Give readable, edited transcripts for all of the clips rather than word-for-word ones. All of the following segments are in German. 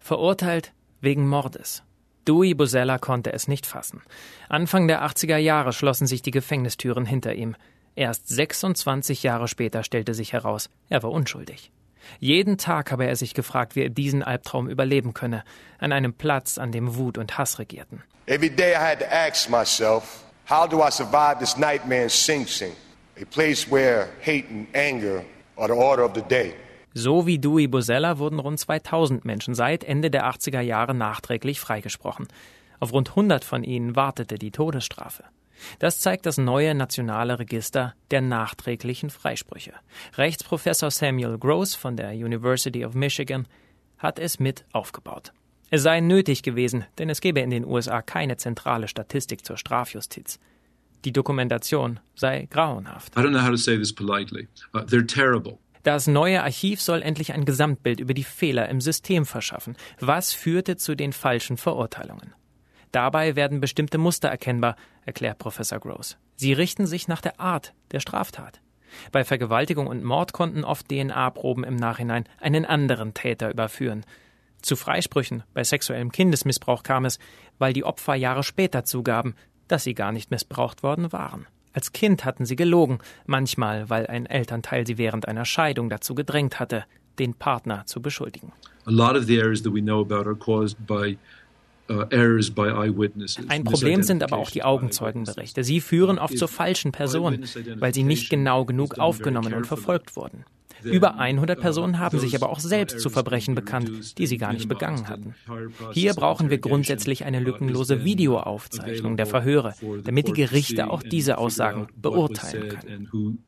Verurteilt wegen Mordes. Dewey Bozella konnte es nicht fassen. Anfang der 80er Jahre schlossen sich die Gefängnistüren hinter ihm. Erst 26 Jahre später stellte sich heraus, er war unschuldig. Jeden Tag habe er sich gefragt, wie er diesen Albtraum überleben könne, an einem Platz, an dem Wut und Hass regierten. Every day I had to ask myself, how do I survive this nightmare in Sing Sing, a place where hate and anger are the order of the day. So wie Dewey Bozella wurden rund 2000 Menschen seit Ende der 80er Jahre nachträglich freigesprochen. Auf rund 100 von ihnen wartete die Todesstrafe. Das zeigt das neue nationale Register der nachträglichen Freisprüche. Rechtsprofessor Samuel Gross von der University of Michigan hat es mit aufgebaut. Es sei nötig gewesen, denn es gebe in den USA keine zentrale Statistik zur Strafjustiz. Die Dokumentation sei grauenhaft. I don't know how to say this politely. They're terrible. Das neue Archiv soll endlich ein Gesamtbild über die Fehler im System verschaffen. Was führte zu den falschen Verurteilungen? Dabei werden bestimmte Muster erkennbar, erklärt Professor Gross. Sie richten sich nach der Art der Straftat. Bei Vergewaltigung und Mord konnten oft DNA-Proben im Nachhinein einen anderen Täter überführen. Zu Freisprüchen bei sexuellem Kindesmissbrauch kam es, weil die Opfer Jahre später zugaben, dass sie gar nicht missbraucht worden waren. Als Kind hatten sie gelogen, manchmal, weil ein Elternteil sie während einer Scheidung dazu gedrängt hatte, den Partner zu beschuldigen. A lot of the errors that we know about are caused by errors by eyewitnesses. Ein Problem sind aber auch die Augenzeugenberichte. Sie führen oft zur falschen Person, weil sie nicht genau genug aufgenommen und verfolgt wurden. Über 100 Personen haben sich aber auch selbst zu Verbrechen bekannt, die sie gar nicht begangen hatten. Hier brauchen wir grundsätzlich eine lückenlose Videoaufzeichnung der Verhöre, damit die Gerichte auch diese Aussagen beurteilen können.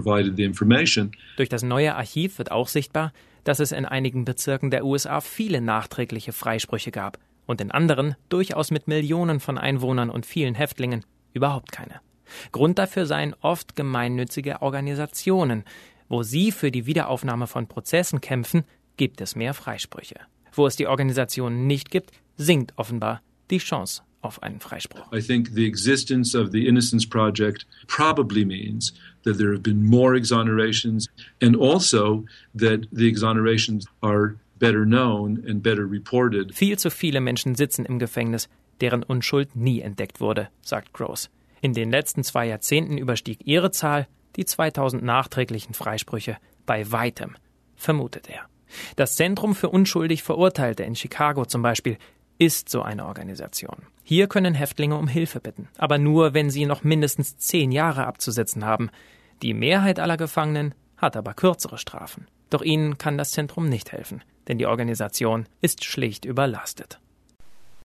Durch das neue Archiv wird auch sichtbar, dass es in einigen Bezirken der USA viele nachträgliche Freisprüche gab und in anderen, durchaus mit Millionen von Einwohnern und vielen Häftlingen, überhaupt keine. Grund dafür seien oft gemeinnützige Organisationen. Wo sie für die Wiederaufnahme von Prozessen kämpfen, gibt es mehr Freisprüche. Wo es die Organisationen nicht gibt, sinkt offenbar die Chance auf einen Freispruch. I think the existence of the Innocence Project probably means that there have been more exonerations and also that the exonerations are better known and better reported. Viel zu viele Menschen sitzen im Gefängnis, deren Unschuld nie entdeckt wurde, sagt Gross. In den letzten 2 Jahrzehnten überstieg ihre Zahl die 2000 nachträglichen Freisprüche bei weitem, vermutet er. Das Zentrum für unschuldig Verurteilte in Chicago zum Beispiel ist so eine Organisation. Hier können Häftlinge um Hilfe bitten, aber nur, wenn sie noch mindestens 10 Jahre abzusitzen haben. Die Mehrheit aller Gefangenen hat aber kürzere Strafen. Doch ihnen kann das Zentrum nicht helfen, denn die Organisation ist schlicht überlastet.